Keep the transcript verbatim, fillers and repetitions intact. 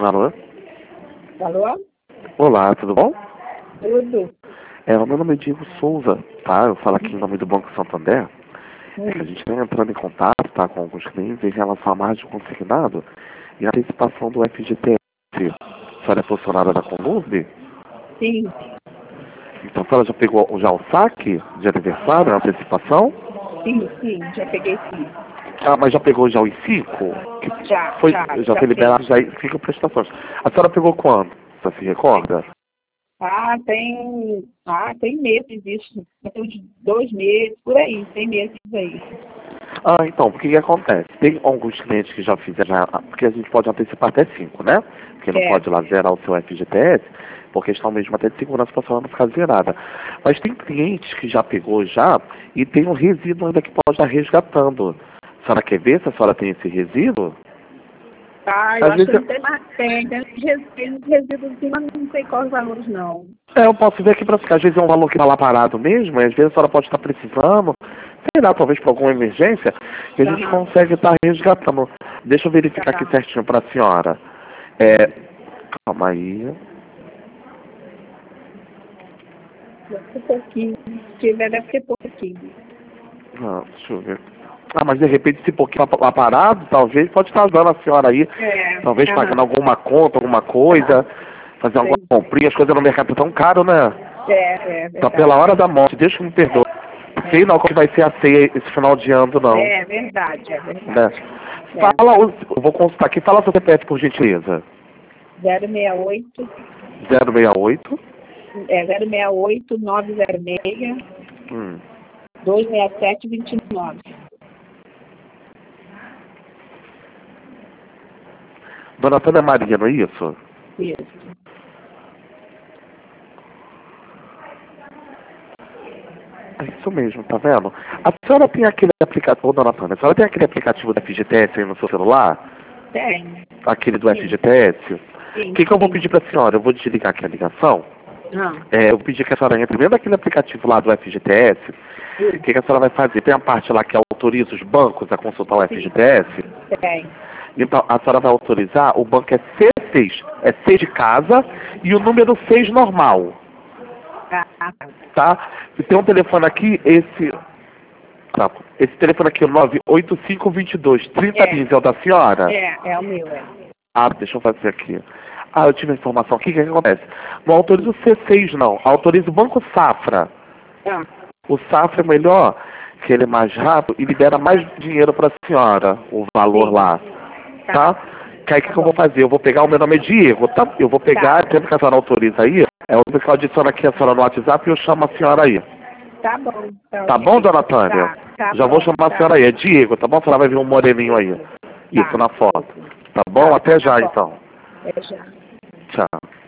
Alô? Alô? Olá, tudo bom? Tudo. É, o meu nome é Diego Souza, tá? Eu falo aqui em nome do Banco Santander. Hum. É que a gente está entrando em contato, tá, com alguns clientes em relação à margem consignado e a antecipação do F G T S. A senhora é funcionária da Conlube? Sim, Então a senhora já pegou já o saque de aniversário, a antecipação? sim, sim, já peguei sim. Ah, mas já pegou já os cinco? Que Já, foi, já, já já foi liberado peguei. já cinco prestações. A senhora pegou quando? Você se recorda? Ah, tem. Ah, tem meses isso. Tem uns dois meses, por aí, tem meses aí. Ah, então, o que, que acontece? Tem alguns clientes que já fizeram, já- porque a gente pode antecipar até cinco, né? Porque não É. pode lá zerar o seu F G T S, por questão mesmo até de segurança para a senhora não ficar zerada. Mas tem clientes que já pegou já e tem um resíduo ainda que pode estar resgatando. A senhora quer ver se a senhora tem esse resíduo? Ah, eu Às acho que vezes, não tem mais. Tem, tem uns res- tem uns resíduos assim, mas não sei quais valores não. é, eu posso ver aqui para ficar. Às vezes é um valor que está lá parado mesmo, e às vezes a senhora pode estar precisando, sei lá, talvez por alguma emergência, e a gente Aham. consegue estar resgatando. Deixa eu verificar aqui Tá. certinho para a senhora. É, calma aí. Deve ser pouquinho. Se tiver, deve ser pouquinho. Ah, deixa eu ver. Ah, mas de repente esse pouquinho lá parado, talvez pode estar ajudando a senhora aí, É. talvez Aham. pagando alguma conta, alguma coisa, fazer alguma Sei. comprinha, as coisas no mercado estão tão caro, né? É, é Tá pela verdade. hora da morte, Deus que me perdoe. Sei não como vai ser a ceia esse final de ano, não. É verdade, é Né? verdade. É. Fala, o- eu vou consultar aqui, fala seu C P F por gentileza. zero seis oito, zero seis oito. é zero seis oito, nove zero seis, Hum. dois seis sete, dois nove. Dona Tânia Maria, não é isso? Isso. É isso mesmo, tá vendo? A senhora tem aquele aplicativo, ô, dona Tânia, a senhora tem aquele aplicativo do F G T S aí no seu celular? Tem. Aquele do Sim, F G T S? sim, O que, que eu vou sim. pedir pra senhora? Eu vou desligar aqui a ligação. Ah, É, eu vou pedir que a senhora entre dentro daquele aplicativo lá do F G T S. O que, que a senhora vai fazer? Tem a parte lá que autoriza os bancos a consultar o F G sim, T S. tem. Então, a senhora vai autorizar, o banco é C seis, é C de casa e o número seis normal, Ah, tá. tá? E tem um telefone aqui, esse, tá, esse telefone aqui, o nove oito cinco dois dois, trinta É, quinze, é o da senhora? é, é o meu, é. Ah, deixa eu fazer aqui. Ah, eu tive a informação aqui, o que, que acontece? Não autoriza o C seis não, autoriza o Banco Safra. Ah, O Safra é melhor, que ele é mais rápido e libera mais dinheiro para a senhora, o valor sim, lá, tá. tá? Que aí o que, Tá que eu vou bom. fazer? Eu vou pegar, o meu nome é Diego, tá? Eu vou pegar, Tá. sempre que a senhora autoriza aí, é o que eu adiciono aqui a senhora no WhatsApp e eu chamo a senhora aí. Tá bom. Tá Tá bom, ok. dona Tânia? Tá, tá Já vou bom. chamar a Tá. senhora aí, é Diego, tá bom? A senhora vai ver um moreninho aí. Isso. Isso, Tá. na foto. Isso. Tá bom? Tá, Até tá já, bom. então. É já. Tchau.